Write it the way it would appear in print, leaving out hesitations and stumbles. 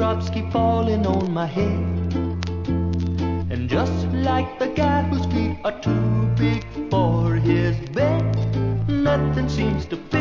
raindrops keep falling on my head. And just like the guy whose feet are too big for his bed, nothing seems to fit